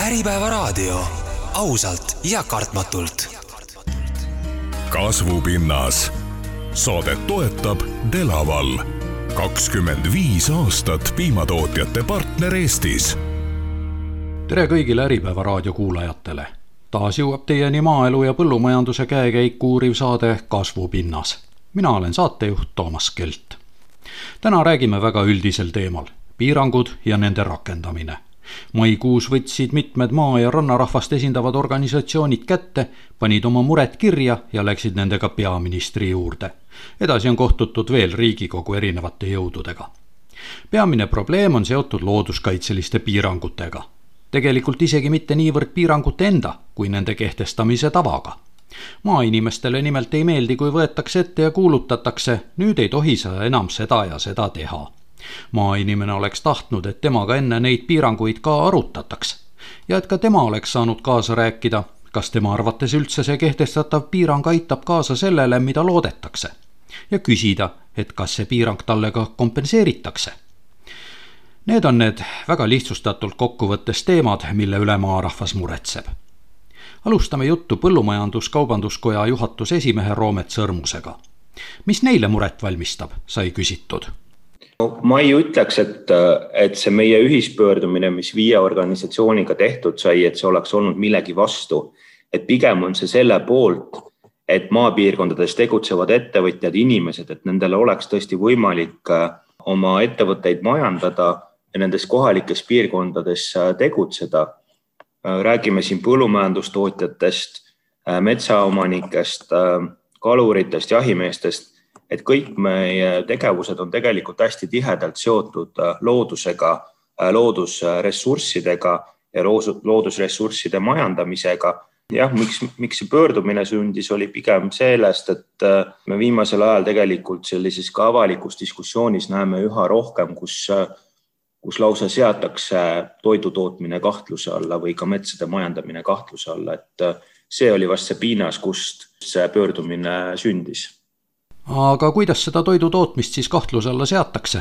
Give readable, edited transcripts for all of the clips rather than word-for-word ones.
Äripäevaraadio. Ausalt ja kartmatult. Kasvupinnas. Saadet toetab Delaval. 25 aastat piimatootjate partner Eestis. Tere kõigile Äripäevaraadio kuulajatele. Taas jõuab teieni maaelu ja põllumajanduse käekäiku uuriv saade Kasvupinnas. Mina olen saatejuht Toomas Kelt. Täna räägime väga üldisel teemal. Piirangud ja nende rakendamine. Maikuus võtsid mitmed maa- ja rannarahvast esindavad organisatsioonid kätte, panid oma mured kirja ja läksid nendega peaministri juurde. Edasi on kohtutud veel Riigikogu erinevate jõududega. Peamine probleem on seotud looduskaitseliste piirangutega. Tegelikult isegi mitte niivõrd piirangute enda, kui nende kehtestamise tavaga. Maainimestele nimelt ei meeldi, kui võetakse ette ja kuulutatakse, nüüd ei tohi sa enam seda ja seda teha. Maainimene oleks tahtnud, et temaga enne neid piiranguid ka arutataks ja et ka tema oleks saanud kaasa rääkida, kas tema arvates üldse see kehtestatav piirang aitab kaasa sellele, mida loodetakse ja küsida, et kas see piirang talle ka kompenseeritakse. Need on need väga lihtsustatult kokkuvõttes teemad, mille üle maarahvas muretseb. Alustame juttu Põllumajandus-Kaubanduskoja juhatuse esimehe Roomet Sõrmusega. Mis neile muret valmistab, sai küsitud? Ma ei ütleks, et see meie ühispöördumine, mis 5 organisatsiooniga tehtud sai, et see oleks olnud millegi vastu. Et pigem on see selle poolt, et maapiirkondades tegutsevad ettevõtjad, inimesed, et nendele oleks tõesti võimalik oma ettevõtteid majandada ja nendes kohalikes piirkondades tegutseda. Räägime siin põllumajandustootjatest, metsaomanikest, kaluritest, jahimeestest, et kõik meie tegevused on tegelikult hästi tihedalt seotud loodusega, loodusressurssidega ja loodusressursside majandamisega. Jah, miks see pöördumine sündis, oli pigem sellest, et me viimasel ajal tegelikult sellises ka avalikus diskussioonis näeme üha rohkem, kus lausa seatakse toidutootmine kahtluse alla või ka metsade majandamine kahtluse alla. Et see oli vast see piinas, kust see pöördumine sündis. Aga kuidas seda toidutootmist siis kahtluse alla seatakse?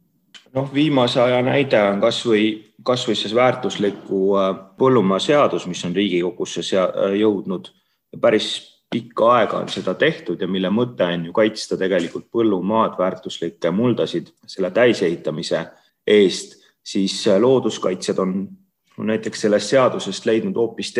Viimase aja näide on kasvõi see väärtusliku põllumaa seadus, mis on Riigikogusse jõudnud. Päris pikka aega on seda tehtud ja mille mõte on ju kaitsta tegelikult põllumaad, väärtuslikke muldasid selle täisehitamise eest, siis looduskaitsjad on näiteks sellest seadusest leidnud hoopis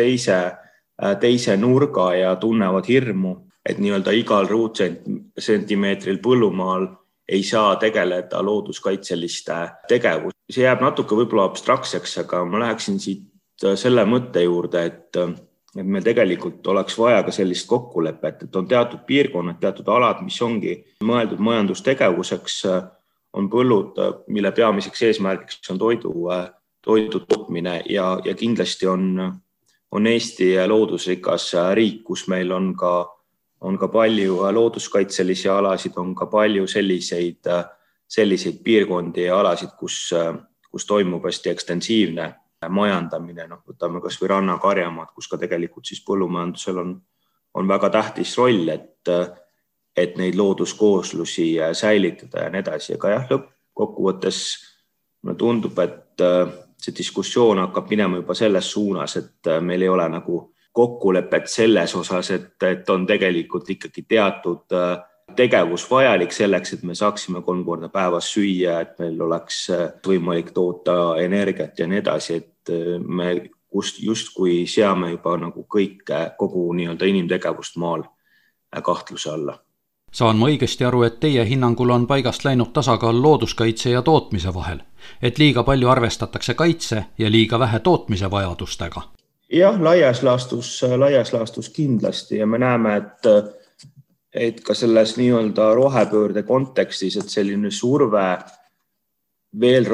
teise nurga ja tunnevad hirmu, et nii-öelda igal ruutsentimeetril põllumaal ei saa tegeleda looduskaitseliste tegevus. See jääb natuke võib-olla abstraktseks, aga ma läheksin siit selle mõtte juurde, et meil tegelikult oleks vaja ka sellist kokkulepet, et on teatud piirkonnad, teatud alad, mis ongi mõeldud majandustegevuseks, on põllud, mille peamiseks eesmärgiks on toidu tootmine ja kindlasti on Eesti loodusrikas riik, kus meil on ka palju looduskaitselisi alasid, on ka palju selliseid piirkondi ja alasid, kus toimub hästi ekstensiivne majandamine. Võtame kas või rannakarjamaad, kus ka tegelikult siis põllumajandusel on väga tähtis roll, et neid looduskooslusi säilitada ja nii edasi. Aga jah, lõppkokkuvõttes mulle tundub, et see diskussioon hakkab minema juba selles suunas, et meil ei ole nagu kokkulepet selles osas, et on tegelikult ikkagi teatud tegevus vajalik selleks, et me saaksime 3 korda päevas süüa, et meil oleks võimalik toota energiat ja nii edasi, et me justkui seame juba nagu kogu nii-öelda inimtegevust maal kahtluse alla. Saan ma õigesti aru, et teie hinnangul on paigast läinud tasakaal looduskaitse ja tootmise vahel, et liiga palju arvestatakse kaitse ja liiga vähe tootmise vajadustega? Jah, laias laastus kindlasti ja me näeme, et ka selles nii-öelda rohepöörde kontekstis, et selline surve veel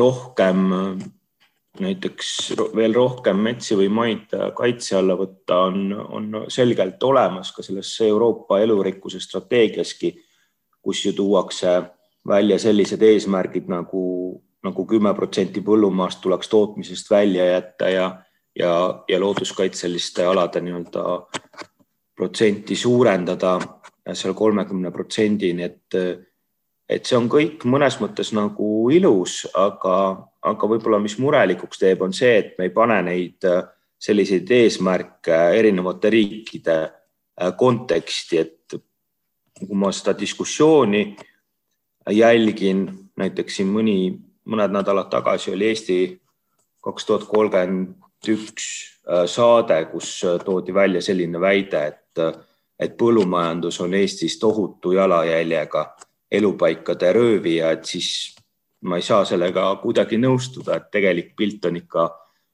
rohkem metsi või maid kaitse alla võtta on selgelt olemas ka selles Euroopa elurikkuse strateegiaski, kus ju tuuakse välja sellised eesmärgid nagu 10% põllumaast tuleks tootmisest välja jätta ja looduskaitseliste alade nii-öelda protsenti suurendada seal 30%-ni, et see on kõik mõnes mõttes nagu ilus, aga võib-olla mis murelikuks teeb on see, et me ei pane neid selliseid eesmärke erinevate riikide konteksti, et kui ma seda diskussiooni jälgin, näiteks siin mõned nädalad tagasi oli Eesti 2031 saade, kus toodi välja selline väide, et põllumajandus on Eestis tohutu jalajäljega elupaikade röövija, et siis ma ei saa sellega kuidagi nõustuda, et tegelik pilt on ikka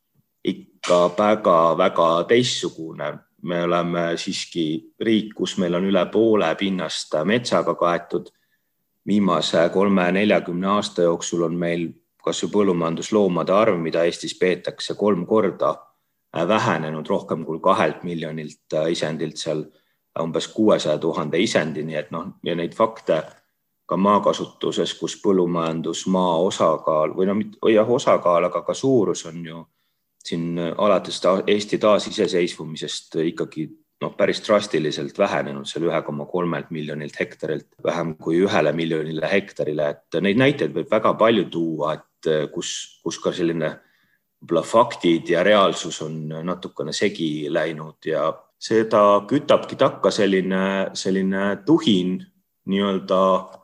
väga teistsugune. Me oleme siiski riik, kus meil on üle poole pinnast metsaga kaetud. Viimase 30-40 aasta jooksul on meil kas või põllumajandusloomade arv, mida Eestis peetakse 3 korda vähenenud rohkem kui 2 miljonilt isendilt seal umbes 600 000 isendini, et ja neid fakte ka maakasutuses, kus põllumajandusmaa osakaal või osakaal, aga ka suurus on ju siin alates Eesti taasiseseisvumisest ikkagi päris drastiliselt vähenenud seal 1,3 miljonilt hektarilt vähem kui 1 miljonile hektarile, et neid näiteid võib väga palju tuua, et kus ka selline faktid ja reaalsus on natukene segi läinud ja seda kütabki takka selline tuhin nii-öelda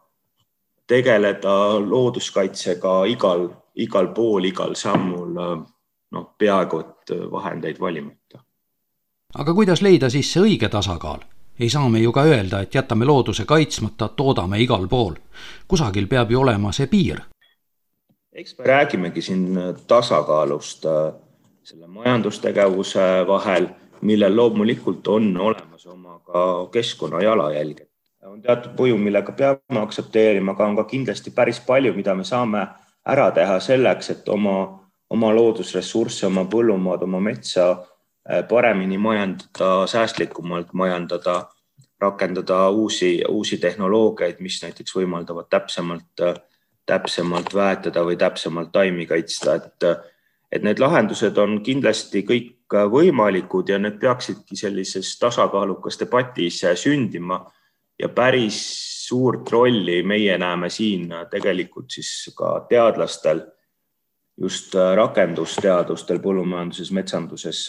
tegeleda looduskaitsega igal pool, igal sammul, peaaegu et vahendeid valimata. Aga kuidas leida siis see õige tasakaal? Ei saa me ju ka öelda, et jätame looduse kaitsmata, toodame igal pool. Kusagil peab ju olema see piir. Eks me räägimegi siin tasakaalust selle majandustegevuse vahel, millel loomulikult on olemas oma ka keskkonna jalajälg. On teatud mõju, millega peame aktsepteerima, aga on ka kindlasti päris palju, mida me saame ära teha selleks, et oma loodusressursse, oma põllumaad, oma metsa paremini majandada, säästlikumalt majandada, rakendada uusi tehnoloogiaid, mis näiteks võimaldavad täpsemalt väetada või täpsemalt taimi kaitsta, et need lahendused on kindlasti kõik võimalikud ja need peaksidki sellises tasakaalukas debatis sündima ja päris suurt rolli meie näeme siin tegelikult siis ka teadlastel, just rakendusteadustel põllumajanduses, metsanduses,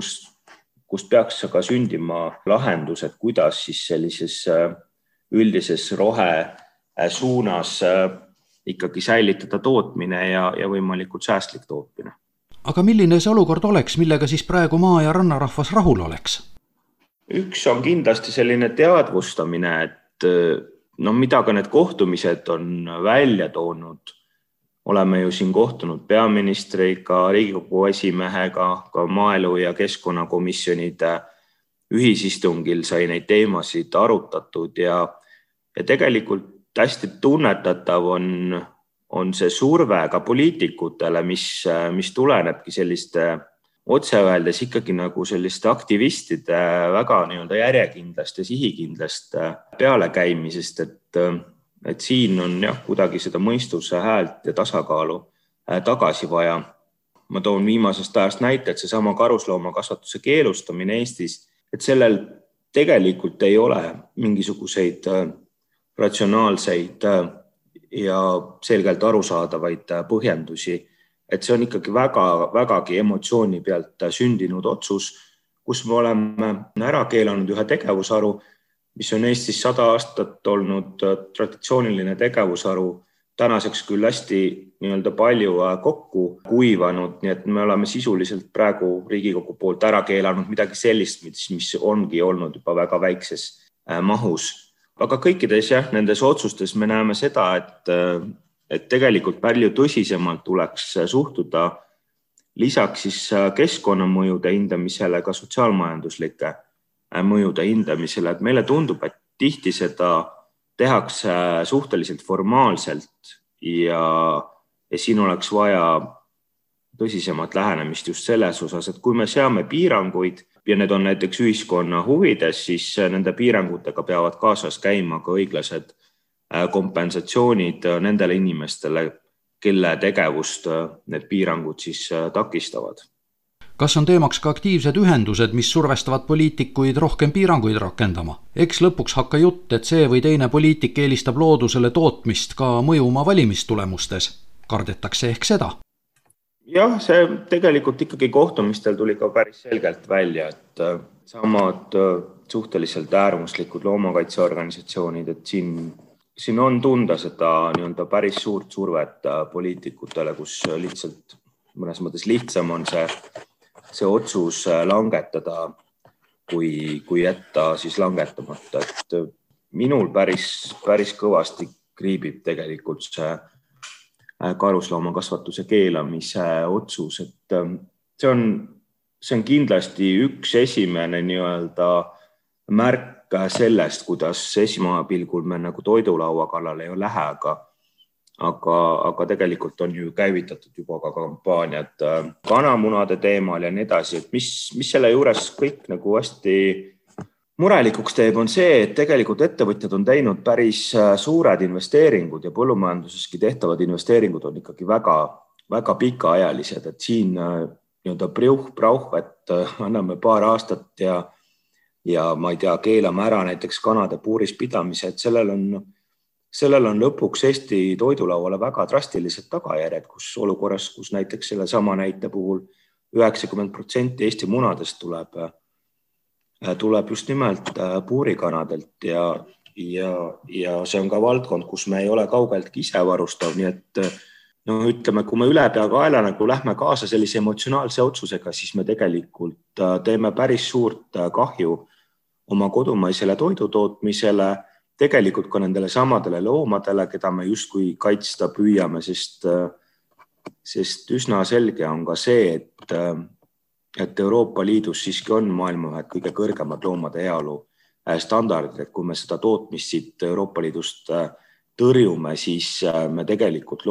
kust peaks ka sündima lahendused, kuidas siis sellises üldises rohe suunas ikkagi säilitada tootmine ja võimalikult säästlik tootmine. Aga milline see olukord oleks, millega siis praegu maa- ja rannarahvas rahul oleks? Üks on kindlasti selline teadvustamine, et mida ka need kohtumised on välja toonud. Oleme ju siin kohtunud peaministriga, Riigikogu esimehega, ka maaelu- ja keskkonnakomisjonide ühisistungil sai neid teemasid arutatud ja tegelikult hästi tunnetatav on see surve ka poliitikutele, mis tulenebki selliste otse öeldes ikkagi nagu selliste aktivistide väga nii-öelda järjekindlast ja sihikindlast pealekäimisest, et siin on kuidagi seda mõistuse häält ja tasakaalu tagasi vaja. Ma toon viimasest ajast näite, et seesama karusloomakasvatuse keelustamine Eestis, et sellel tegelikult ei ole mingisuguseid ratsionaalseid ja selgelt arusaadavaid põhjendusi, et see on ikkagi vägagi emotsiooni pealt sündinud otsus, kus me oleme ära keelanud ühe tegevusharu, mis on Eestis 100 aastat olnud traditsiooniline tegevusharu, tänaseks küll hästi nii-öelda palju kokku kuivanud, nii et me oleme sisuliselt praegu Riigikogu poolt ära keelanud midagi sellist, mis ongi olnud juba väga väikses mahus. Aga kõikides nendes otsustes me näeme seda, et tegelikult palju tõsisemalt tuleks suhtuda lisaks siis keskkonnamõjude hindamisele ka sotsiaalmajanduslike mõjude hindamisele, et meile tundub, et tihti seda tehakse suhteliselt formaalselt ja siin oleks vaja tõsisemat lähenemist just selles osas, et kui me seame piiranguid ja need on näiteks ühiskonna huvides, siis nende piirangutega peavad kaasas käima ka õiglased kompensatsioonid nendele inimestele, kelle tegevust need piirangud siis takistavad. Kas on teemaks ka aktiivsed ühendused, mis survestavad poliitikuid rohkem piiranguid rakendama? Eks lõpuks hakka jutt, et see või teine poliitik eelistab loodusele tootmist ka mõjuma valimistulemustes. Kardetakse ehk seda? Jah, see tegelikult ikkagi kohtumistel tuli ka päris selgelt välja, et samad suhteliselt äärmuslikud loomakaitseorganisatsioonid, et siin on tunda seda nii-öelda päris suurt survet poliitikutele, kus lihtsalt mõnes mõttes lihtsam on see otsus langetada, kui jätta siis langetamata. Et minul päris kõvasti kriibib tegelikult see karusloomakasvatuse keelamise otsus, et see on kindlasti üks esimene nii-öelda märk sellest, kuidas esmapilgul me nagu toidulaua kallale ei lähe, aga tegelikult on ju käivitatud juba ka kampaaniad kanamunade teemal ja nii edasi, et mis selle juures kõik nagu hästi murelikuks teeb, on see, et tegelikult ettevõtjad on teinud päris suured investeeringud ja põllumajanduseski tehtavad investeeringud on ikkagi väga, väga pikaajalised, et siin nii-öelda prauh, et anname paar aastat ja ma ei tea, keelame ära näiteks kanade puuris pidamise, et sellel on lõpuks Eesti toidulauale väga drastilised tagajärjed, kus olukorras, kus näiteks selle sama näite puhul 90% Eesti munadest tuleb just nimelt puurikanadelt ja see on ka valdkond, kus me ei ole kaugeltki ise varustav, nii et ütleme, kui me ülepeakaela nagu lähme kaasa sellise emotsionaalse otsusega, siis me tegelikult teeme päris suurt kahju oma kodumaisele toidutootmisele, tegelikult ka nendele samadele loomadele, keda me justkui kaitsta püüame, sest üsna selge on ka see, et Euroopa Liidus siiski on maailma ühed kõige kõrgemad loomade heaolu standardid, et kui me seda tootmist siit Euroopa Liidust tõrjume, siis me tegelikult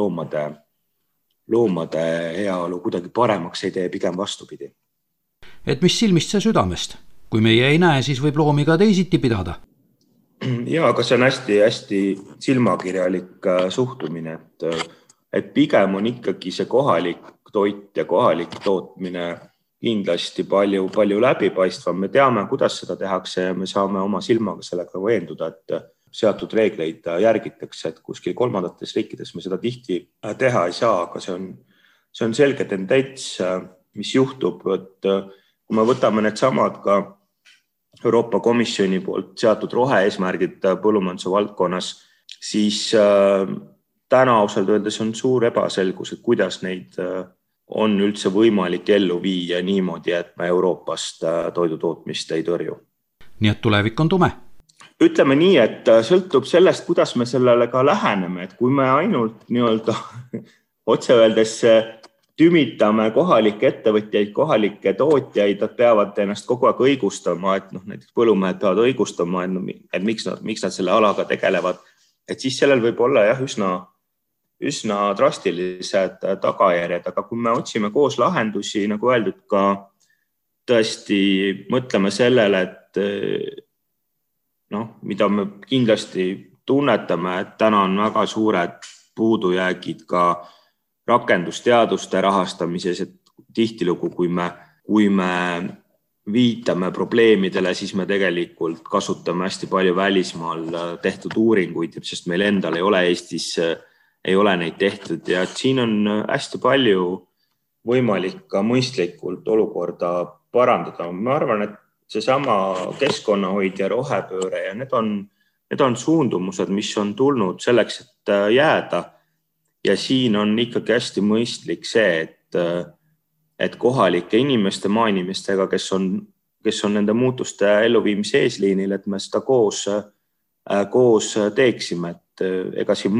loomade heaolu kuidagi paremaks ei tee, pigem vastupidi. Et mis silmist see südamest? Kui meie ei näe, siis võib loomi ka teisiti pidada. Ja, aga see on hästi silmakirjalik suhtumine, et pigem on ikkagi see kohalik toit ja kohalik tootmine kindlasti palju läbipaistvam. Me teame, kuidas seda tehakse ja me saame oma silmaga sellega veenduda, et seatud reegleid järgitakse, et kuskil kolmandates riikides me seda tihti teha ei saa, aga see on selge tendents, mis juhtub, et kui me võtame need samad ka Euroopa Komisjoni poolt seatud roheeesmärgid põllumajanduse valdkonnas, siis täna ausalt öeldes on suur ebaselgus, et kuidas neid on üldse võimalik ellu viia niimoodi, et me Euroopast toidutootmist ei tõrju. Nii et tulevik on tume? Ütleme nii, et sõltub sellest, kuidas me sellele ka läheneme, et kui me ainult nii-öelda otse öeldes tümitame kohalikke ettevõtjaid, kohalikke tootjaid, nad peavad ennast kogu aeg õigustama, et näiteks põllumehed peavad õigustama, et miks nad selle alaga tegelevad, et siis sellel võib olla üsna drastilised tagajärjed, aga kui me otsime koos lahendusi, nagu öeldud ka tõesti mõtleme sellele, et mida me kindlasti tunnetame, et täna on väga suured puudujäägid ka rakendusteaduste rahastamises, et tihtilugu, kui me viitame probleemidele, siis me tegelikult kasutame hästi palju välismaal tehtud uuringuid, sest meil endal ei ole Eestis ei ole neid tehtud ja siin on hästi palju võimalik ka mõistlikult olukorda parandada. Ma arvan, et seesama keskkonnahoid ja rohepööre ja need on suundumused, mis on tulnud selleks, et jääda. Ja siin on ikkagi hästi mõistlik see, et kohalike inimeste, maainimestega, kes on nende muutuste elluviimise eesliinil, et me seda koos teeksime, et ega siin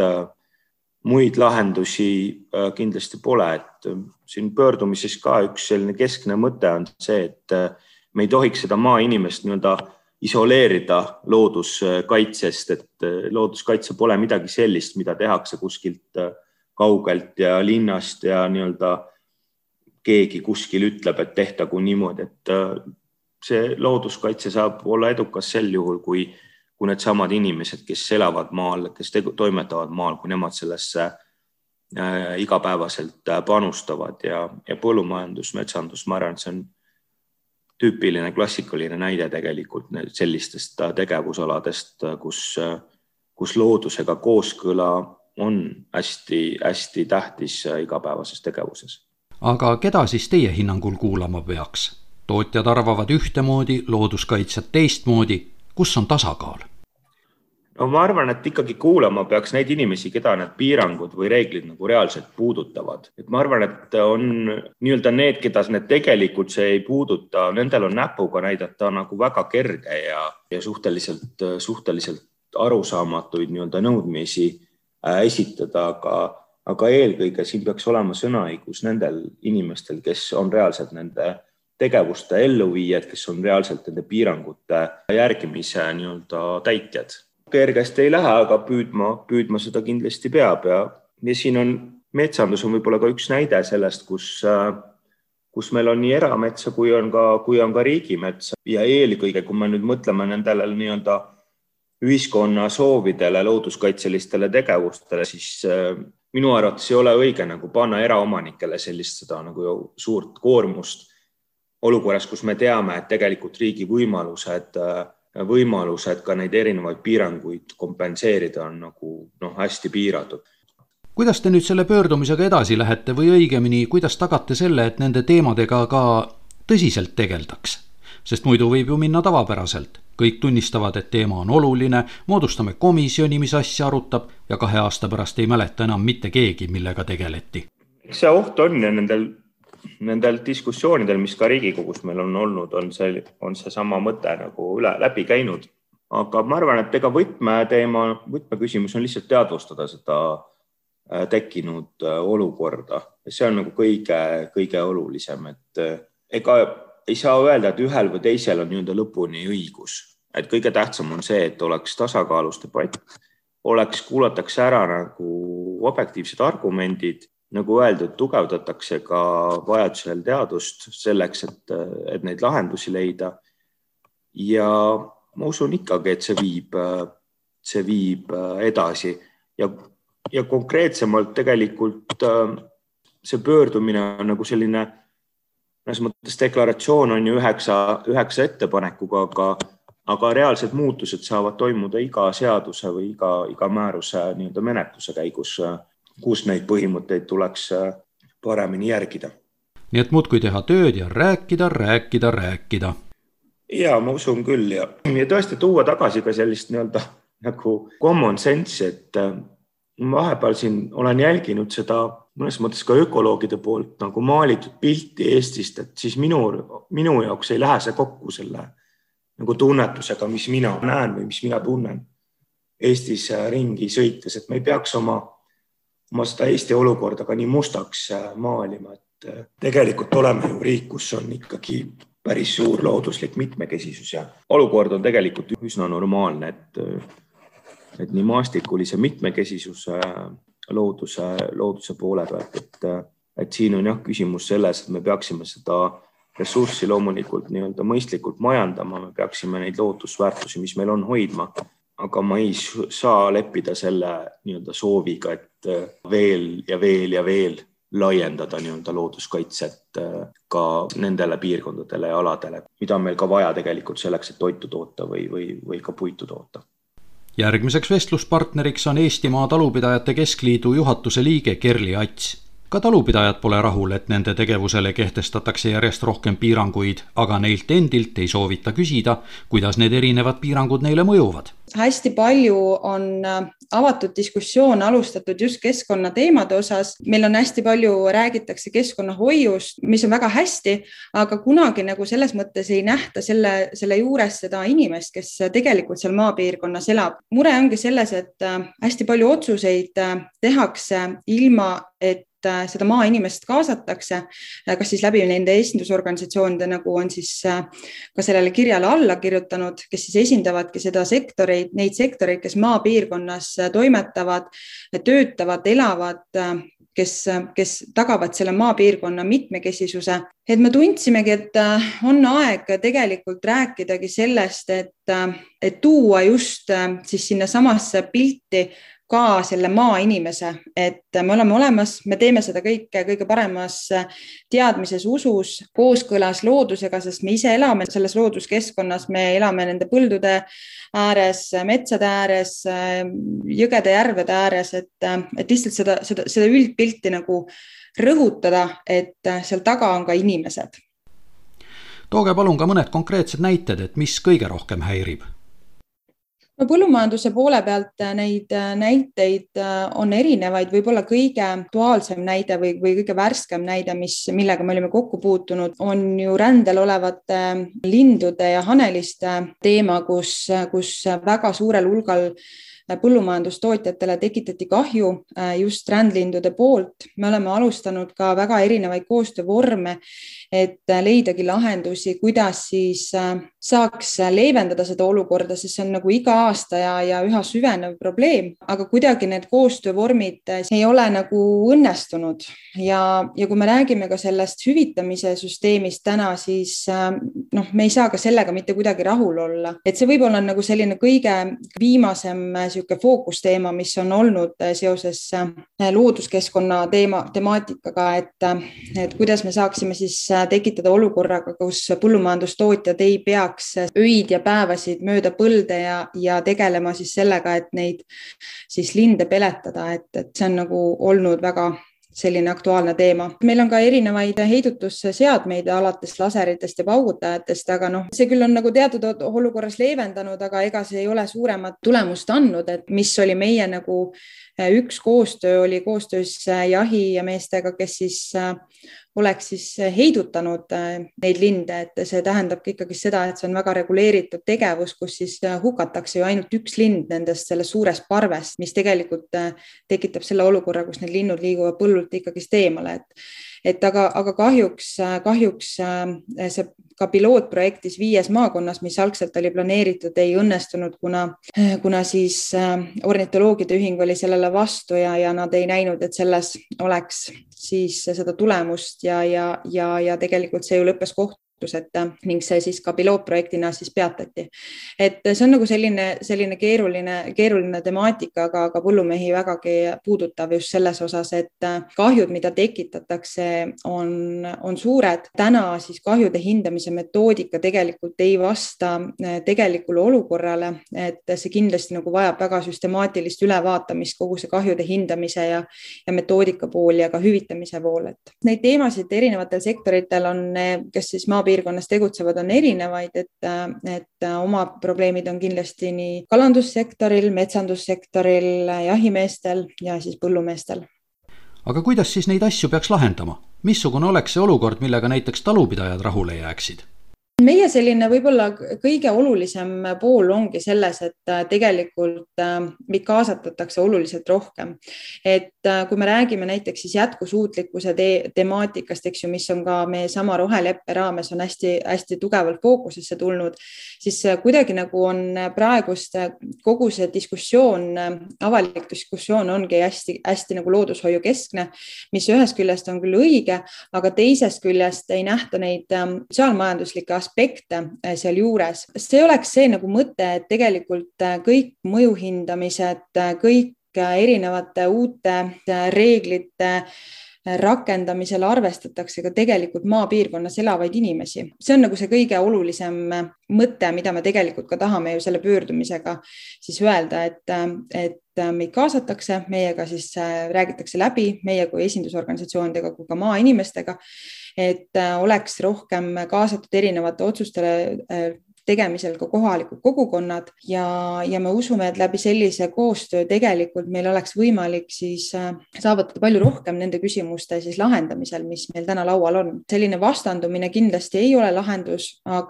muid lahendusi kindlasti pole, et siin pöördumises ka üks selline keskne mõte on see, et me ei tohiks seda maainimest nii-öelda isoleerida looduskaitsest, et looduskaitse pole midagi sellist, mida tehakse kuskilt kaugelt ja linnast ja nii-öelda keegi kuskil ütleb, et tehtagu niimoodi, et see looduskaitse saab olla edukas sel juhul, kui need samad inimesed, kes elavad maal, kes toimetavad maal, kui nemad sellesse igapäevaselt panustavad ja põllumajandus, metsandus, ma arvan, see on tüüpiline klassikaline näide tegelikult sellistest tegevusaladest, kus loodusega kooskõla on hästi tähtis igapäevases tegevuses. Aga keda siis teie hinnangul kuulama peaks? Tootjad arvavad ühtemoodi, looduskaitsjad teistmoodi. Kus on tasakaal? No ma arvan, et ikkagi kuulama peaks neid inimesi, keda need piirangud või reeglid nagu reaalselt puudutavad. Et ma arvan, et on nii-öelda need, keda need tegelikult see ei puuduta, nendel on näpuga näidata nagu väga kerge ja suhteliselt arusaamatuid nii-öelda nõudmisi esitada, aga eelkõige siin peaks olema sõnaõigus nendel inimestel, kes on reaalselt nende tegevuste elluviijad, kes on reaalselt nende piirangute järgimise nii-öelda täitjad. Kergesti ei lähe, aga püüdma seda kindlasti peab ja siin on metsandus on võib-olla ka üks näide sellest, kus meil on nii erametsa kui on ka riigimetsa ja eelkõige, kui me nüüd mõtleme nendele nii-öelda ühiskonna soovidele, looduskaitselistele tegevustele, siis minu arvates ei ole õige nagu panna eraomanikele sellist seda nagu suurt koormust olukorras, kus me teame, et tegelikult riigi võimalused ka neid erinevaid piiranguid kompenseerida on nagu hästi piiratud. Kuidas te nüüd selle pöördumisega edasi lähete või õigemini, kuidas tagate selle, et nende teemadega ka tõsiselt tegeldaks? Sest muidu võib ju minna tavapäraselt. Kõik tunnistavad, et teema on oluline, moodustame komisjoni, mis asja arutab ja 2 aasta pärast ei mäleta enam mitte keegi, millega tegeleti. See oht on ja nendel diskussioonidel, mis ka Riigikogus meil on olnud, on see sama mõte nagu läbi käinud. Aga ma arvan, et ega võtmeküsimus on lihtsalt teadvustada seda tekkinud olukorda. See on nagu kõige olulisem, et ega ei saa öelda, et ühel või teisel on nii-öelda lõpuni õigus. Et kõige tähtsam on see, et oleks tasakaalus debatt, kuulatakse ära nagu objektiivsed argumendid, nagu öeldud, tugevdatakse ka vajadusel teadust selleks, et neid lahendusi leida. Ja ma usun ikkagi, et see viib edasi. Ja konkreetsemalt tegelikult see pöördumine on nagu selline mõttes deklaratsioon on ju 9 ettepanekuga, aga reaalsed muutused saavad toimuda iga seaduse või iga määruse nii-öelda menetluse käigus, kus neid põhimõtteid tuleks paremini järgida. Nii et muudkui teha tööd ja rääkida. Ja ma usun küll ja tõesti tuua tagasi ka sellist nii-öelda nagu common sense, et vahepeal siin olen jälginud seda mõnes mõttes ka ökoloogide poolt nagu maalitud pilti Eestist, et siis minu jaoks ei lähe see kokku selle nagu tunnetusega, mis mina näen või mis mina tunnen Eestis ringi sõites, et me ei peaks oma seda Eesti olukorda ka nii mustaks maalima, et tegelikult oleme ju riik, kus on ikkagi päris suur looduslik mitmekesisus ja olukord on tegelikult üsna normaalne, et nii maastikulise mitmekesisuse looduse poole pealt, et siin on küsimus selles, et me peaksime seda ressurssi loomulikult nii-öelda mõistlikult majandama, me peaksime neid loodusväärtusi, mis meil on, hoidma, aga ma ei saa leppida selle nii-öelda sooviga, et veel laiendada nii-öelda looduskaitset ka nendele piirkondadele ja aladele, mida on meil ka vaja tegelikult selleks, et toitu toota või ka puitu toota. Järgmiseks vestluspartneriks on Eestimaa Talupidajate Keskliidu juhatuse liige Kerli Ats. Ka talupidajad pole rahul, et nende tegevusele kehtestatakse järjest rohkem piiranguid, aga neilt endilt ei soovita küsida, kuidas need erinevad piirangud neile mõjuvad. Hästi palju on avatud diskussioon alustatud just keskkonnateemade osas. Meil on hästi palju räägitakse keskkonnahoiust, mis on väga hästi, aga kunagi nagu selles mõttes ei nähta selle juures seda inimest, kes tegelikult seal maapiirkonnas elab. Mure ongi selles, et hästi palju otsuseid tehakse ilma, et seda maainimest kaasatakse, kas siis läbi nende esindusorganisatsioonide, nagu on siis ka sellele kirjale alla kirjutanud, kes siis esindavadki seda sektoreid, neid sektoreid, kes maapiirkonnas toimetavad, töötavad, elavad, kes tagavad selle maapiirkonna mitmekesisuse. Et me tundsimegi, et on aeg tegelikult rääkidagi sellest, et tuua just siis sinna samasse pilti ka selle maainimese, et me oleme olemas, me teeme seda kõige paremas teadmises, usus, kooskõlas loodusega, sest me ise elame selles looduskeskkonnas, me elame nende põldude ääres, metsade ääres, jõgede, järvede ääres, et lihtsalt seda üldpilti nagu rõhutada, et seal taga on ka inimesed. Tooge palun ka mõned konkreetsed näited, et mis kõige rohkem häirib? No põllumajanduse poole pealt neid näiteid on erinevaid, võib-olla kõige aktuaalsem näide või kõige värskem näide, millega me olime kokku puutunud, on ju rändel olevate lindude ja haneliste teema, kus väga suurel hulgal põllumajandustootjatele tekitati kahju just rändlindude poolt. Me oleme alustanud ka väga erinevaid koostöövorme, et leidagi lahendusi, kuidas siis saaks leevendada seda olukorda, sest see on nagu iga aasta ja üha süvenev probleem, aga kuidagi need koostöövormid ei ole nagu õnnestunud. Ja kui me räägime ka sellest hüvitamise süsteemist täna, siis me ei saa ka sellega mitte kuidagi rahul olla. Et see võib-olla on nagu selline kõige viimasem fookusteema, mis on olnud seoses looduskeskkonna temaatikaga, et kuidas me saaksime siis tekitada olukorraga, kus põllumajandustootjad ei peaks öid ja päevasid mööda põlde ja tegelema siis sellega, et neid siis linde peletada, et see on nagu olnud väga selline aktuaalne teema. Meil on ka erinevaid heidutusseadmeid alates laseritest ja paugutajatest, aga see küll on nagu teatud olukorras leevendanud, aga ega see ei ole suuremat tulemust andnud, et mis oli meie nagu üks koostöö oli koostöös jahimeestega, kes siis oleks siis heidutanud neid linde, et see tähendab ikkagi seda, et see on väga reguleeritud tegevus, kus siis hukatakse ju ainult üks lind nendest sellest suurest parvest, mis tegelikult tekitab selle olukorra, kus need linnud liiguvad põllult ikkagi eemale. Aga kahjuks see ka pilootprojektis 5 maakonnas, mis algselt oli planeeritud, ei õnnestunud, kuna siis ornitoloogide ühing oli sellele vastu ja nad ei näinud, et selles oleks siis seda tulemust ja tegelikult see ju lõppes kohtuseta ning see siis ka pilootprojektina siis peatati. Et see on nagu selline keeruline temaatika, aga põllumehi vägagi puudutav just selles osas, et kahjud, mida tekitatakse, on suured. Täna siis kahjude hindamise metoodika tegelikult ei vasta tegelikule olukorrale, et see kindlasti nagu vajab väga süstemaatilist ülevaatamist kogu see kahjude hindamise ja metoodika pool ja ka hüvitamise pool. Et neid teemasid erinevatel sektoritel on, kes siis maapiirkonnas tegutsevad, on erinevaid, et oma probleemid on kindlasti nii kalandussektoril, metsandussektoril, jahimeestel ja siis põllumeestel. Aga kuidas siis neid asju peaks lahendama? Missugune oleks see olukord, millega näiteks talupidajad rahule jääksid? Meie selline võib-olla kõige olulisem pool ongi selles, et tegelikult meid kaasatatakse oluliselt rohkem. Et kui me räägime näiteks siis jätkusuutlikkuse temaatikast, eks ju, mis on ka meie sama roheleppe raames on hästi tugevalt fookusesse tulnud, siis kuidagi nagu on praegust kogu see diskussioon, avalik diskussioon ongi hästi nagu loodushoiu keskne, mis ühest küljest on küll õige, aga teisest küljest ei nähta neid sotsiaalmajanduslikke aspekte seal juures. See oleks see nagu mõte, et tegelikult kõik mõjuhindamised, kõik erinevate uute reeglite rakendamisel arvestatakse ka tegelikult maapiirkonnas elavaid inimesi. See on nagu see kõige olulisem mõte, mida me tegelikult ka tahame ju selle pöördumisega siis öelda, et meid kaasatakse, meiega siis räägitakse läbi, meie kui esindusorganisatsioonidega kui ka maainimestega, et oleks rohkem kaasatud erinevate otsustele tegemisel ka kohalikud kogukonnad ja me usume, et läbi sellise koostöö tegelikult meil oleks võimalik siis saavutada palju rohkem nende küsimuste siis lahendamisel, mis meil täna laual on. Selline vastandumine kindlasti ei ole lahendus,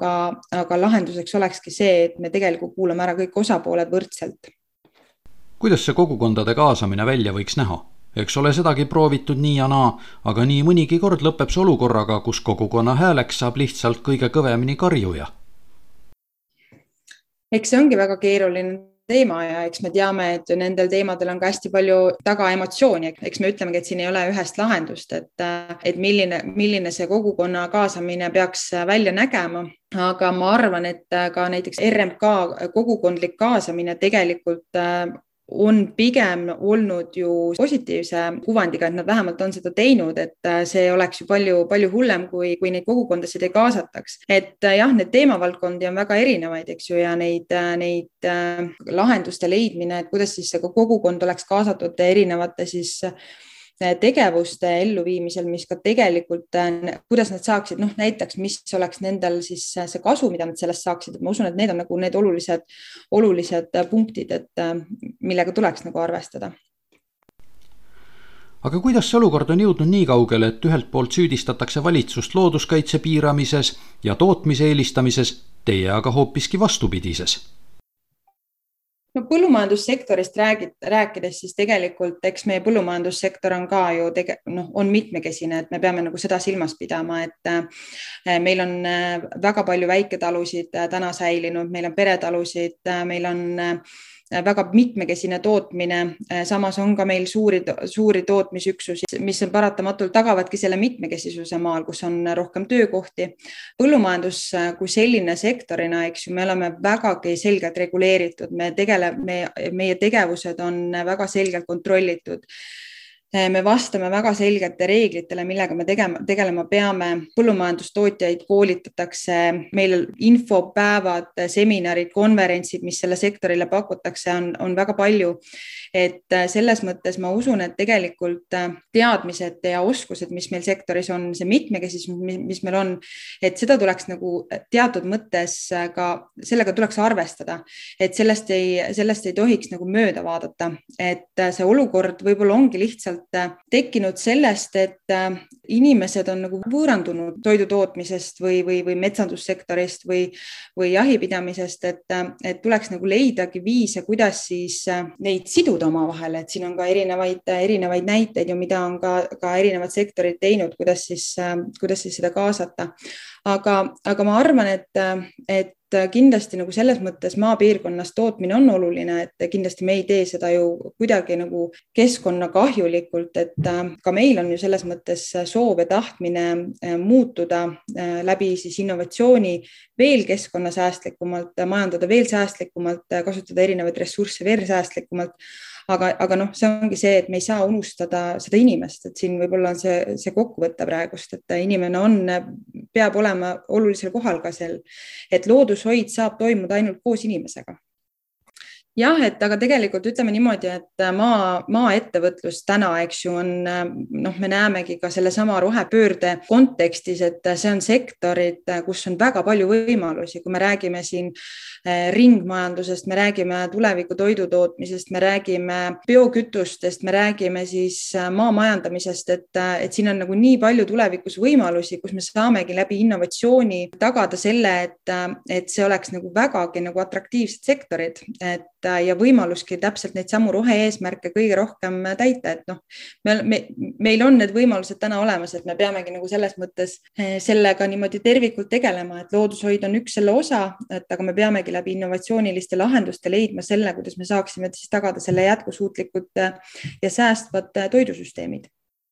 aga lahenduseks olekski see, et me tegelikult kuulame ära kõik osapooled võrdselt. Kuidas see kogukondade kaasamine välja võiks näha? Eks ole sedagi proovitud nii ja naa, aga nii mõnigi kord lõpeb see olukorraga, kus kogukonna hääleks saab lihtsalt kõige kõvemini karjuja. Eks see ongi väga keeruline teema ja eks me teame, et nendel teemadel on ka hästi palju taga emotsiooni. Eks me ütlemegi, et siin ei ole ühest lahendust, et milline see kogukonna kaasamine peaks välja nägema. Aga ma arvan, et ka näiteks RMK kogukondlik kaasamine tegelikult on pigem olnud ju positiivse kuvandiga, et nad vähemalt on seda teinud, et see oleks ju palju hullem, kui neid kogukondasid ei kaasataks. Et jah, need teemavaldkondi on väga erinevaid, eks ju, ja neid lahenduste leidmine, et kuidas siis see kogukond oleks kaasatud erinevate siis tegevuste elluviimisel, mis ka tegelikult, kuidas nad saaksid, näiteks, mis oleks nendel siis see kasu, mida nad sellest saaksid, et ma usun, et need on nagu need olulised punktid, et millega tuleks nagu arvestada. Aga kuidas see olukord on jõudnud nii kaugele, et ühelt poolt süüdistatakse valitsust looduskaitse piiramises ja tootmise eelistamises, teie aga hoopiski vastupidises? Põllumajandussektorist rääkides, siis tegelikult, eks meie põllumajandussektor on ka ju on mitmekesine, et me peame nagu seda silmas pidama, et meil on väga palju väiketalusid täna säilinud, meil on peretalusid, meil on väga mitmekesine tootmine, samas on ka meil suuri tootmisüksusi, mis on paratamatult tagavadki selle mitmekesisuse maal, kus on rohkem töökohti. Põllumajandus kui selline sektorina, eks ju, me oleme vägagi selgelt reguleeritud, meie tegevused on väga selgelt kontrollitud. Me vastame väga selgete reeglitele, millega me tegelema peame. Põllumajandustootjaid koolitatakse, meil infopäevad, seminarid, konverentsid, mis selle sektorile pakutakse, on väga palju. Et selles mõttes ma usun, et tegelikult teadmised ja oskused, mis meil sektoris on, see mitmekesisus, mis meil on, et seda tuleks nagu teatud mõttes ka, sellega tuleks arvestada, et sellest ei tohiks nagu mööda vaadata, et see olukord võib-olla ongi lihtsalt tekkinud sellest, et inimesed on nagu võõrandunud toidutootmisest või metsandussektorist või jahipidamisest, et tuleks nagu leidagi viise, kuidas siis neid siduda omavahel, et siin on ka erinevaid näiteid ja mida on ka erinevad sektorid teinud, kuidas siis seda kaasata. Aga ma arvan, et kindlasti nagu selles mõttes maapiirkonnas tootmine on oluline, et kindlasti me ei tee seda ju kuidagi nagu keskkonna kahjulikult, et ka meil on ju selles mõttes soov ja tahtmine muutuda läbi siis innovatsiooni veel keskkonnasäästlikumalt, majandada veel säästlikumalt, kasutada erinevaid ressursse veel säästlikumalt. Aga see ongi see, et me ei saa unustada seda inimest, et siin võib-olla on see kokkuvõte praegust, et inimene peab olema olulisel kohal ka seal, et loodushoid saab toimuda ainult koos inimesega. Jah, aga tegelikult ütleme niimoodi, et maaettevõtlus täna, eks ju, me näemegi ka selle sama rohepöörde kontekstis, et see on sektorid, kus on väga palju võimalusi, kui me räägime siin ringmajandusest, me räägime tuleviku toidutootmisest, me räägime biokütustest, me räägime siis maamajandamisest, et siin on nagu nii palju tulevikus võimalusi, kus me saamegi läbi innovatsiooni tagada selle, et see oleks nagu vägagi nagu atraktiivsed sektorid, ja võimaluski täpselt neid samu rohe-eesmärke kõige rohkem täita, et meil on need võimalused täna olemas, et me peamegi nagu selles mõttes sellega niimoodi tervikult tegelema, et loodushoid on üks selle osa, aga me peamegi läbi innovatsiooniliste lahenduste leidma selle, kuidas me saaksime siis tagada selle jätkusuutlikud ja säästvad toidusüsteemid.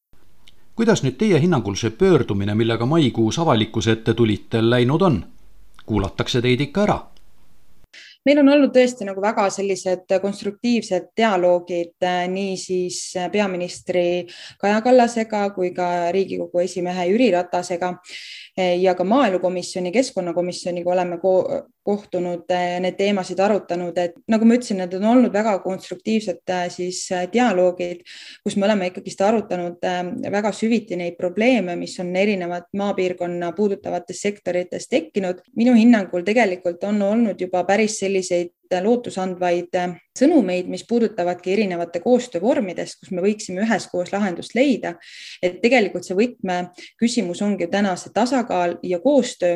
Kuidas nüüd teie hinnangul see pöördumine, millega maikuus avalikkuse ette tulite, läinud on? Kuulatakse teid ikka ära? Meil on olnud tõesti nagu väga sellised konstruktiivsed dialoogid nii siis peaministri Kaja Kallasega kui ka Riigikogu esimehe Jüri Ratasega ja ka maaelukomisjoni, keskkonnakomisjoniga oleme kohtunud, need teemasid arutanud, et nagu ma ütlesin, need on olnud väga konstruktiivsed siis dialoogid, kus me oleme ikkagi arutanud väga süviti neid probleeme, mis on erinevad maapiirkonna puudutavates sektorites tekkinud. Minu hinnangul tegelikult on olnud juba päris selliseid lootusandvaid sõnumeid, mis puudutavadki erinevate koostöövormidest, kus me võiksime üheskoos lahendust leida. Et tegelikult see võtme küsimus ongi täna see tasakaal ja koostöö,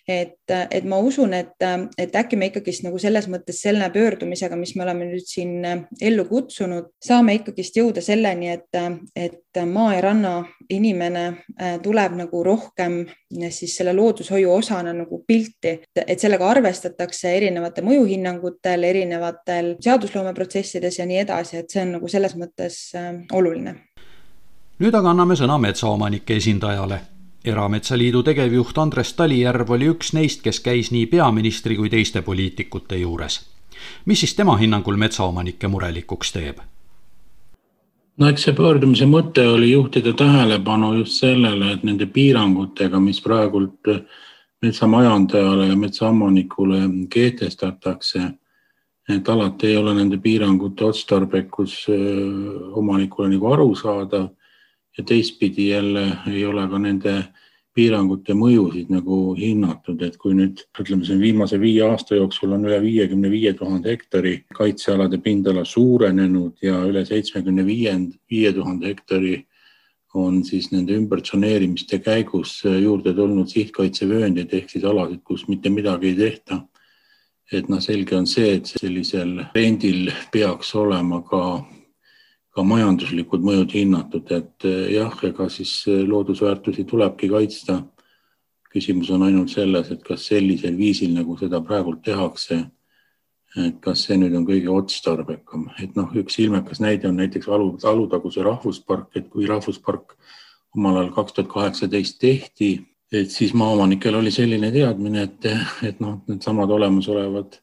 et ma usun, et äkki me ikkagi nagu selles mõttes selle pöördumisega, mis me oleme nüüd siin ellu kutsunud, saame ikkagi jõuda selleni, et maa ja ranna inimene tuleb nagu rohkem siis selle loodushoiu osana nagu pilti, et sellega arvestatakse erinevate mõjuhinnangutel, erinevatel seadusloomeprotsessides ja nii edasi, et see on nagu selles mõttes oluline. Nüüd aga anname sõna metsaomanike esindajale. Erametsaliidu tegevjuht Andres Talijärv oli üks neist, kes käis nii peaministri kui teiste poliitikute juures. Mis siis tema hinnangul metsaomanikke murelikuks teeb? No eks see pöördumise mõte oli juhtida tähelepanu just sellele, et nende piirangutega, mis praegult metsamajandajale ja metsaomanikule kehtestatakse, et alati ei ole nende piirangute otstarbekus omanikule nagu aru saada ja teistpidi jälle ei ole ka nende piirangute mõjusid nagu hinnatud, et kui nüüd ütleme, see viimase 5 aasta jooksul on üle 55 000 hektari kaitsealade pindala suurenenud ja üle 75 000 hektari on siis nende ümbertsoneerimiste käigus juurde tulnud sihtkaitsevööndid ehk siis alasid, kus mitte midagi ei tehta. Et selge on see, et sellisel trendil peaks olema ka majanduslikud mõjud hinnatud, et jah, ega siis loodusväärtusi tulebki kaitsta. Küsimus on ainult selles, et kas sellisel viisil, nagu seda praegult tehakse, et kas see nüüd on kõige otstarbekam. Et üks ilmekas näide on näiteks Alutaguse rahvuspark, et kui rahvuspark omal ajal 2018 tehti, et siis maaomanikel oli selline teadmine, et need samad olemasolevad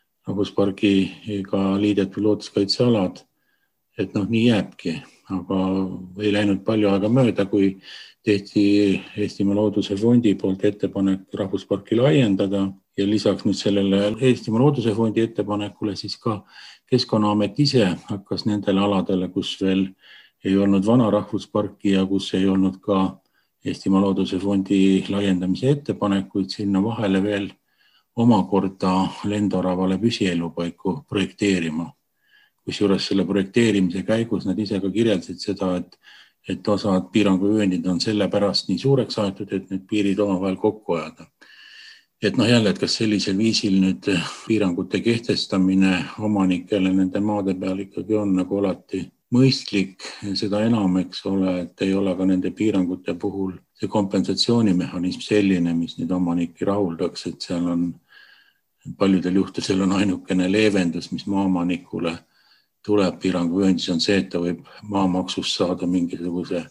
rahvuspargiga liidetud looduskaitsealad, et nii jääbki, aga ei läinud palju aega mööda, kui tehti Eestimaa Looduse Fondi poolt ettepanek rahvusparki laiendada ja lisaks nüüd sellele Eestimaa Looduse Fondi ettepanekule siis ka Keskkonnaameti ise hakkas nendele aladele, kus veel ei olnud vana rahvusparki ja kus ei olnud ka Eestimaa Looduse Fondi laiendamise ettepanekuid sinna vahele veel omakorda lendoravale püsielupaiku projekteerima. Kusjuures selle projekteerimise käigus nad ise ka kirjeldasid seda, et osad piiranguvööndid on sellepärast nii suureks aetud, et need piirid omavahel kokku ajada. Et jälle, et kas sellisel viisil nüüd piirangute kehtestamine omanikele nende maade peal ikkagi on nagu alati mõistlik, seda enam, eks ole, et ei ole ka nende piirangute puhul see kompensatsioonimehhanism selline, mis nüüd omaniki rahuldaks, et seal on paljudel juhtudel on ainukene leevendus, mis maaomanikule tuleb piiranguvööndis on see, et ta võib maamaksust saada mingisuguse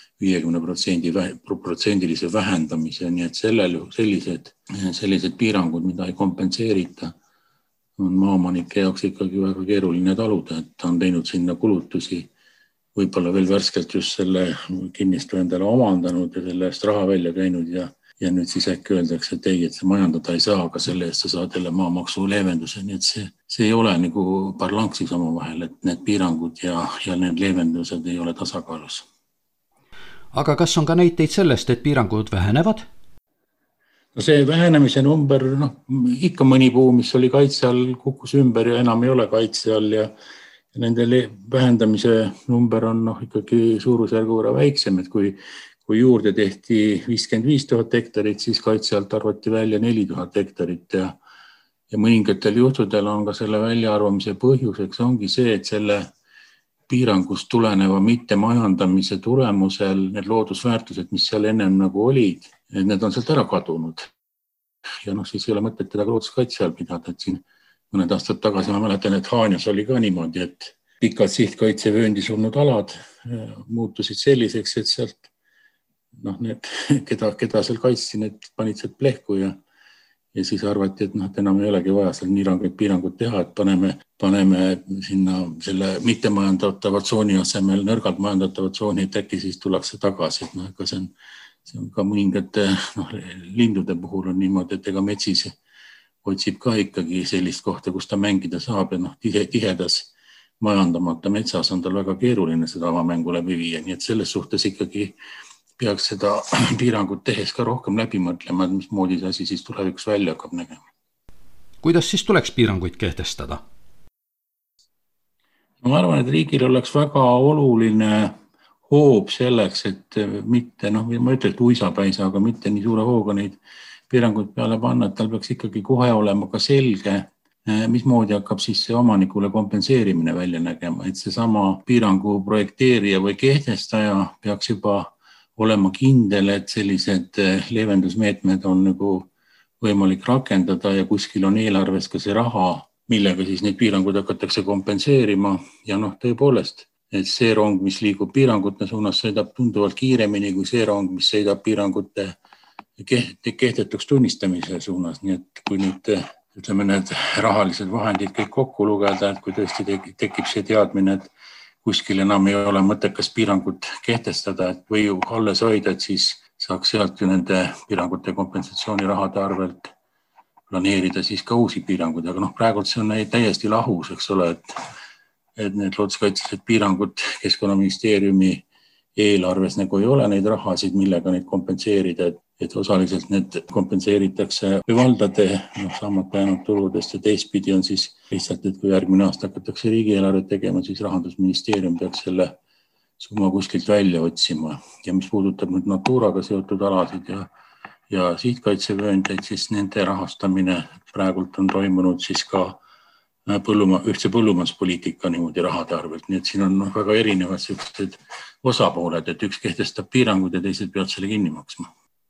50% vähendamise, nii et sellised piirangud, mida ei kompenseerita, on maaomanike jaoks ikkagi väga keeruline taluda, et ta on teinud sinna kulutusi, võib-olla veel värskelt just selle kinnistu endale omandanud ja selle eest raha välja käinud ja nüüd siis äkki öeldakse, et ei, et see majandada ei saa, aga selle eest sa saad jälle maamaksu leevenduse, nii et see ei ole nagu parlanksis omavahel, et need piirangud ja need leevendused ei ole tasakaalus. Aga kas on ka näiteid sellest, et piirangud vähenevad? No see vähenemise number, ikka mõni puu, mis oli kaitse all, kukkus ümber ja enam ei ole kaitse all ja nende vähendamise number on ikkagi suurusjärgu võrra väiksem, et kui juurde tehti 55 000 hektarit, siis kaitse alt arvati välja 4000 hektarit ja mõningatel juhtudel on ka selle väljaarvamise põhjuseks ongi see, et selle piirangust tuleneva mittemajandamise tulemusel need loodusväärtused, mis seal ennem nagu olid, need on sealt ära kadunud. Ja siis ei ole mõtet teda looduskaitse all pidada, et siin mõned aastad tagasi ma mäletan, et Haanjas oli ka niimoodi, et pikad sihtkaitsevööndis olnud alad muutusid selliseks, et sealt need, keda seal kaitsi, need panid sealt plehku ja siis arvati, et enam ei olegi vaja seal nii rangeid piirangud teha, et paneme sinna selle mittemajandatava tsooni asemel nõrgalt majandatava tsooni, et äkki siis tullakse tagasi. Ega see on ka mõningate lindude puhul on niimoodi, et ega metsis otsib ka ikkagi sellist kohta, kus ta mängida saab ja tihedas majandamata metsas on tal väga keeruline seda oma mängu läbi viia, nii et selles suhtes ikkagi peaks seda piirangut tehes ka rohkem läbi mõtlema, et mismoodi see asi siis tulevikus välja hakkab nägema. Kuidas siis tuleks piiranguid kehtestada? Ma arvan, et riigil oleks väga oluline hoob selleks, et mitte, ma ütlen, et uisapäisa, aga mitte nii suure hooga neid piiranguid peale panna, et tal peaks ikkagi kohe olema ka selge, mismoodi hakkab siis see omanikule kompenseerimine välja nägema, et seesama piirangu projekteerija või kehtestaja peaks juba olema kindel, et sellised leevendusmeetmed on nagu võimalik rakendada ja kuskil on eelarves ka see raha, millega siis neid piirangud hakatakse kompenseerima ja tõepoolest, et see rong, mis liigub piirangute suunas, sõidab tunduvalt kiiremini kui see rong, mis sõidab piirangute kehtetuks tunnistamise suunas, nii et kui nüüd ütleme, need rahalised vahendid kõik kokku lugeda, et kui tõesti tekib see teadmine, et kuskil enam ei ole mõttekas piirangut kehtestada, et või alles hoida, et siis saaks sealt ju nende piirangute kompensatsioonirahade arvelt planeerida siis ka uusi piiranguid, aga praegult see on täiesti lahus, eks ole, et need looduskaitselised piirangud Keskkonnaministeeriumi eelarves nagu ei ole neid rahasid, millega neid kompenseerida, et osaliselt need kompenseeritakse valdade saamata jäänud tuludest ja teistpidi on siis lihtsalt, et kui järgmine aasta hakatakse riigieelarvet tegema, siis Rahandusministeerium peaks selle summa kuskilt välja otsima. Ja mis puudutab nüüd Naturaga seotud alasid ja sihtkaitsevööndeid, siis nende rahastamine praegult on toimunud siis ka ühtse põllumajanduspoliitika niimoodi rahade arvelt. Nii et siin on väga erinevad sellised osapooled, et üks kehtestab piirangud ja teised peavad selle kinni maksma.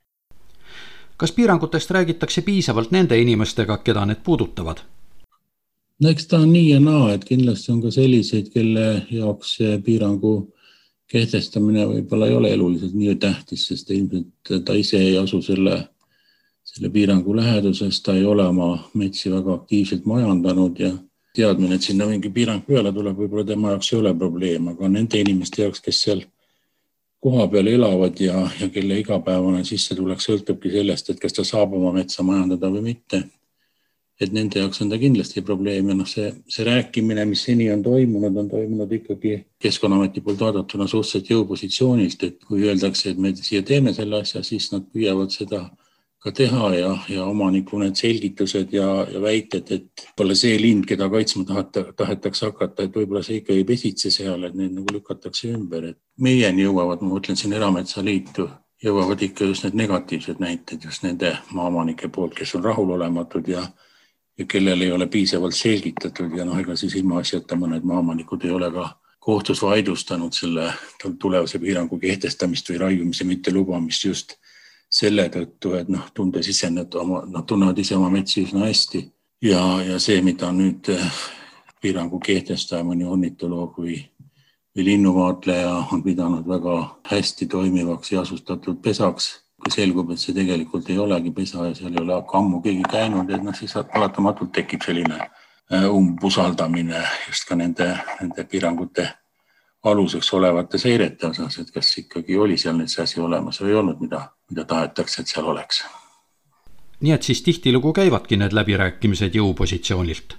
Kas piirangutest räägitakse piisavalt nende inimestega, keda need puudutavad? No eks ta on nii ja naa, et kindlasti on ka selliseid, kelle jaoks see piirangu kehtestamine võib-olla ei ole eluliselt nii tähtis, sest ilmselt ta ise ei asu selle piirangu läheduses, ta ei ole oma metsi väga aktiivselt majandanud ja teadmine, et sinna mingi piirang peale tuleb, võib-olla tema jaoks ei ole probleem, aga nende inimeste jaoks, kes seal koha peal elavad ja kelle igapäevane sissetulek sõltubki sellest, et kas ta saab oma metsa majandada või mitte. Et nende jaoks on ta kindlasti probleem ja see rääkimine, mis seni on toimunud ikkagi Keskkonnaameti poolt vaadatuna suhteliselt jõupositsioonilt, et kui öeldakse, et me siia teeme selle asja, siis nad püüavad seda ka teha ja omaniku need selgitused ja väited, et pole see lind, keda kaitsma tahetakse hakata, et võib-olla see ikka ei pesitse seal, et need nagu lükatakse ümber. Et meieni jõuavad, ma mõtlen siin Erametsaliitu, jõuavad ikka just need negatiivsed näited just nende maaomanike poolt, kes on rahulolematud ja kellel ei ole piisavalt selgitatud ja ega siis ilma asjata mõned maaomanikud ei ole ka kohtus vaidlustanud selle tulevase piirangu kehtestamist või raiumise mitte lubamist just selle tõttu, et nad tunnevad ise oma metsi üsna hästi ja see, mida nüüd piirangu kehtestaja mõni ornitoloog või linnuvaatleja on pidanud väga hästi toimivaks ja asustatud pesaks, kui selgub, et see tegelikult ei olegi pesa ja seal ei ole ammu keegi käinud, et siis palatamatult tekib selline umbusaldamine just ka nende piirangute aluseks olevate seirete osas, et kas ikkagi oli seal nüüd see asi olemas või ei olnud, mida tahetakse, et seal oleks. Nii et siis tihtilugu käivadki need läbirääkimised jõupositsioonilt?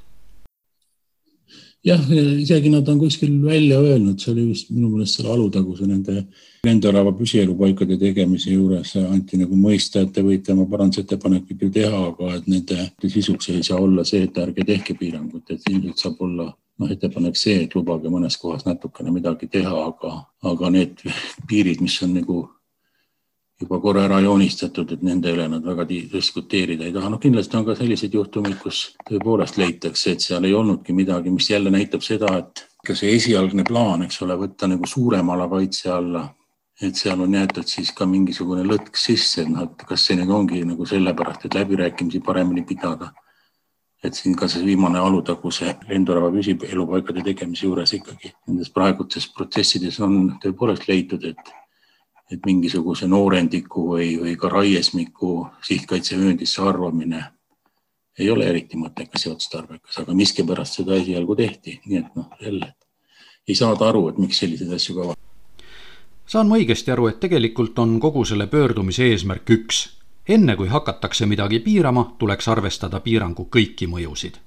Jah, isegi nad on kuskil välja öelnud, see oli just minu meelest selle Alutaguse nende lendorava püsielupaikade tegemise juures anti nagu mõista, et te võite oma parandusettepanekuid ju teha, aga et nende sisuks ei saa olla see, et ärge tehke piirangut, et ilmselt saab olla ettepanek see, et lubage mõnes kohas natukene midagi teha, aga need piirid, mis on nagu juba korra ära joonistatud, et nende üle nad väga diskuteerida ei taha. Kindlasti on ka sellised juhtumid, kus tõepoolest leitakse, et seal ei olnudki midagi, mis jälle näitab seda, et ka see esialgne plaan, eks ole, võtta nagu suurem ala kaitse alla, et seal on jäetud siis ka mingisugune lõtk sisse, et kas see nüüd ongi nagu sellepärast, et läbirääkimisi paremini pidada. Et siin ka see viimane Alutaguse lendorava püsielupaikade tegemise juures ikkagi nendes praegutes protsessides on tõepoolest leitud, et mingisuguse noorendiku või ka raiesmiku sihtkaitsevööndisse arvamine ei ole eriti mõttekas ja otstarbekas, aga miskipärast seda esialgu tehti, nii et jälle ei saada aru, et miks selliseid asju ka. Saan ma õigesti aru, et tegelikult on kogu selle pöördumise eesmärk üks. Enne kui hakatakse midagi piirama, tuleks arvestada piirangu kõiki mõjusid.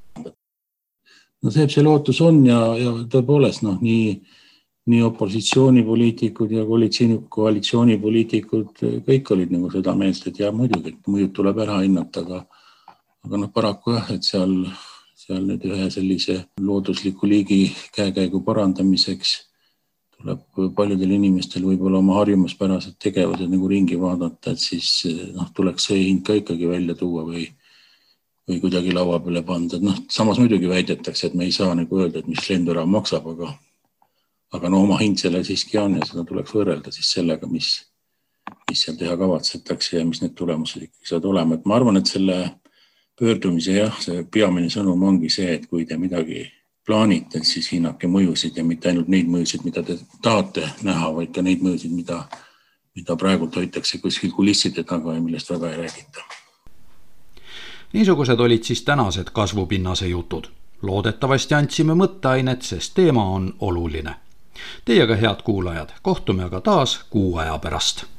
See lootus on ja tõepoolest nii opositsioonipoliitikud ja koalitsioonipoliitikud kõik olid nagu seda meelt, et muidugi, et mõjud tuleb ära hinnata, aga paraku jah, et seal nüüd ühe sellise loodusliku liigi käekäigu parandamiseks tuleb paljudel inimestel võib-olla oma harjumuspärased tegevused nagu ringi vaadata, et siis tuleks see hind ka ikkagi välja tuua või kuidagi laua peale panda. Samas muidugi väidetakse, et me ei saa nagu öelda, et mis lendorav maksab, aga oma hind selle siiski on ja seda tuleks võrrelda siis sellega, mis seal teha kavatsetakse ja mis need tulemused ikkagi saad olema. Et ma arvan, et selle pöördumise see peamine sõnum ongi see, et kui te midagi plaanite, siis hinnake mõjusid ja mitte ainult neid mõjusid, mida te tahate näha, vaid ka neid mõjusid, mida praegu hoitakse kuskil kulisside taga ja millest väga ei räägita. Niisugused olid siis tänased kasvupinnase jutud. Loodetavasti andsime mõtteainet, sest teema on oluline. Teiega, head kuulajad, kohtume aga taas kuu aja pärast.